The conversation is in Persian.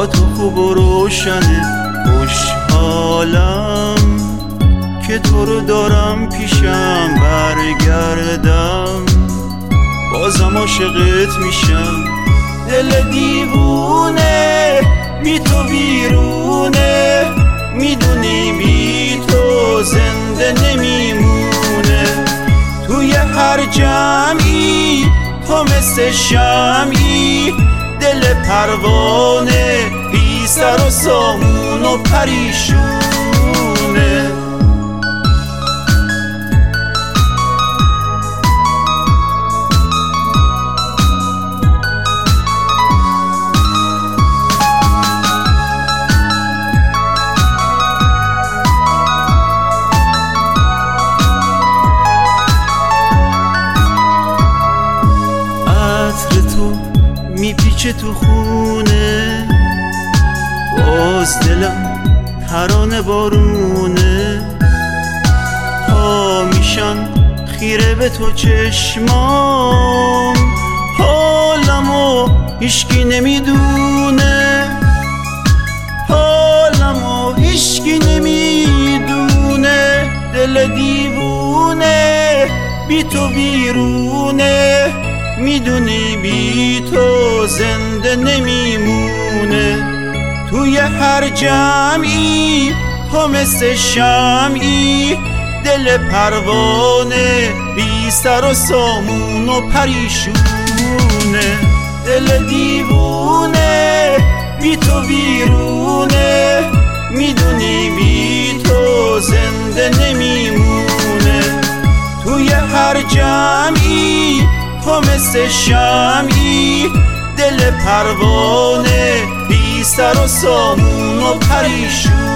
با تو خوب و روشنه. خوشحالم که تو رو دارم پیشم، برگردم بازم عاشقت میشم. دل دیوونه بی تو بیرونه، میدونی بی تو زنده نمیمونه. توی هر جمعی تو مثل شمعی، دل پروانه بی سر و سامون و پریشونه. میپیچه تو خونه، باز دلم ترانه بارونه. پا میشن خیره به تو چشمام، حالمو هیشکی نمیدونه، حالمو هیشکی نمیدونه. دل دیوونه بی تو بیرونه، میدونی بی تو زنده نمیمونه. توی هر جمعی تو مثل شمعی، دل پروانه بی سر و سامون و پریشونه. دل دیوونه بی تو بیرونه، میدونی بی تو زنده نمیمونه. توی هر جمعی تو مثل شمعی، دل پروانه بی سر و سامون و پریشون.